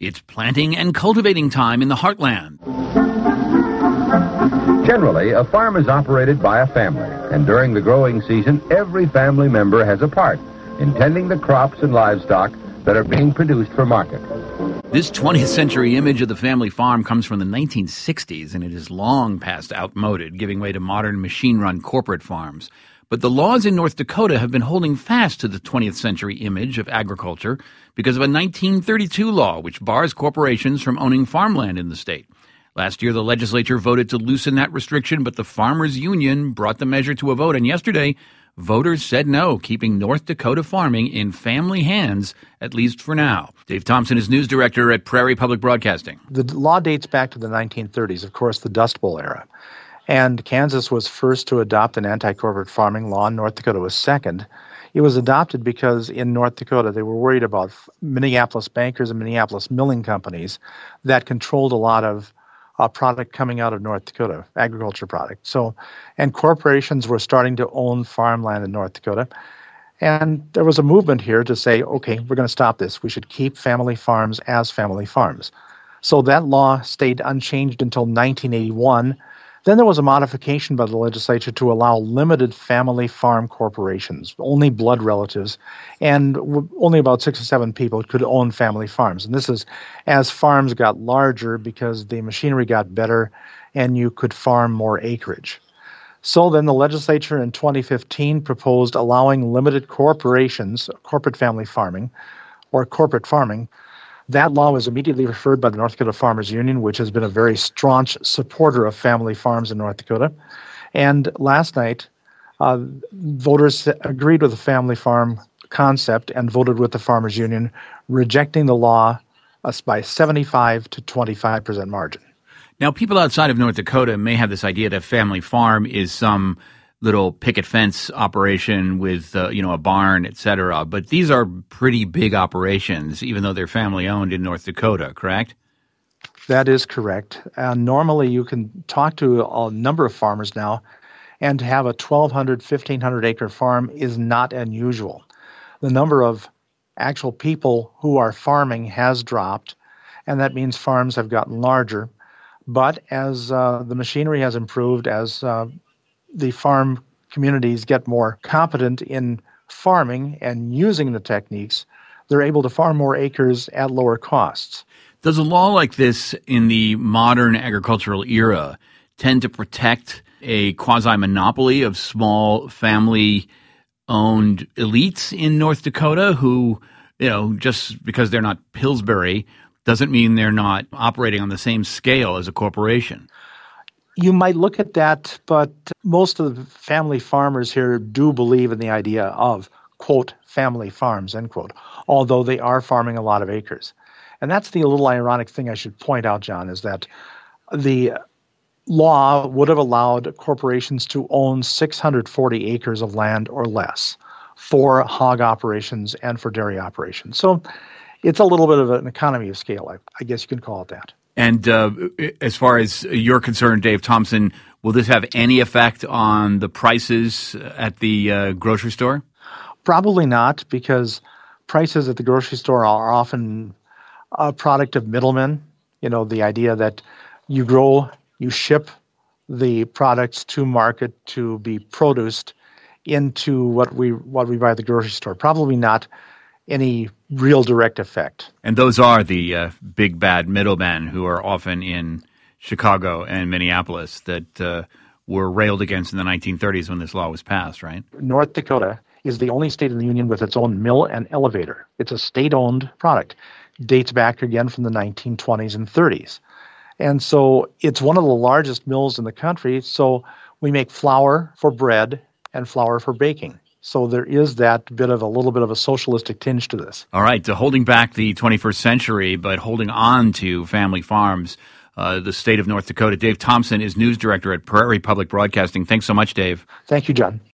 It's planting and cultivating time in the heartland. Generally, a farm is operated by a family, and during the growing season, every family member has a part in tending the crops and livestock that are being produced for market. This 20th century image of the family farm comes from the 1960s, and it is long past outmoded, giving way to modern machine-run corporate farms. But the laws in North Dakota have been holding fast to the 20th century image of agriculture because of a 1932 law which bars corporations from owning farmland in the state. Last year, the legislature voted to loosen that restriction, but the Farmers Union brought the measure to a vote, and yesterday, voters said no, keeping North Dakota farming in family hands, at least for now. Dave Thompson is news director at Prairie Public Broadcasting. The law dates back to the 1930s, of course, the Dust Bowl era. And Kansas was first to adopt an anti-corporate farming law, and North Dakota was second. It was adopted because in North Dakota they were worried about Minneapolis bankers and Minneapolis milling companies that controlled a lot of product coming out of North Dakota, agriculture product. And corporations were starting to own farmland in North Dakota. And there was a movement here to say, okay, we're going to stop this. We should keep family farms as family farms. So that law stayed unchanged until 1981. Then there was a modification by the legislature to allow limited family farm corporations, only blood relatives, and only about 6 or 7 people could own family farms. And this is as farms got larger because the machinery got better and you could farm more acreage. So then the legislature in 2015 proposed allowing limited corporations, corporate family farming, or corporate farming. That law was immediately referred by the North Dakota Farmers Union, which has been a very staunch supporter of family farms in North Dakota. And last night, voters agreed with the family farm concept and voted with the Farmers Union, rejecting the law by 75 to 25% margin. Now, people outside of North Dakota may have this idea that family farm is some little picket fence operation with, a barn, et cetera. But these are pretty big operations, even though they're family-owned in North Dakota, correct? That is correct. Normally, you can talk to a number of farmers now, and to have a 1,200, 1,500-acre farm is not unusual. The number of actual people who are farming has dropped, and that means farms have gotten larger. But as the machinery has improved, as the farm communities get more competent in farming and using the techniques, they're able to farm more acres at lower costs. Does a law like this in the modern agricultural era tend to protect a quasi-monopoly of small family-owned elites in North Dakota who, just because they're not Pillsbury doesn't mean they're not operating on the same scale as a corporation? You might look at that, but most of the family farmers here do believe in the idea of, quote, family farms, end quote, although they are farming a lot of acres. And that's the little ironic thing I should point out, John, is that the law would have allowed corporations to own 640 acres of land or less for hog operations and for dairy operations. So it's a little bit of an economy of scale, I guess you can call it that. And as far as you're concerned, Dave Thompson, will this have any effect on the prices at the grocery store? Probably not, because prices at the grocery store are often a product of middlemen. The idea that you grow, you ship the products to market to be produced into what we buy at the grocery store. Probably not any real direct effect. And those are the big bad middlemen who are often in Chicago and Minneapolis that were railed against in the 1930s when this law was passed, right? North Dakota is the only state in the union with its own mill and elevator. It's a state-owned product. It dates back again from the 1920s and 30s. And so it's one of the largest mills in the country. So we make flour for bread and flour for baking. So there is that a little bit of a socialistic tinge to this. All right, so holding back the 21st century, but holding on to family farms, the state of North Dakota. Dave Thompson is news director at Prairie Public Broadcasting. Thanks so much, Dave. Thank you, John.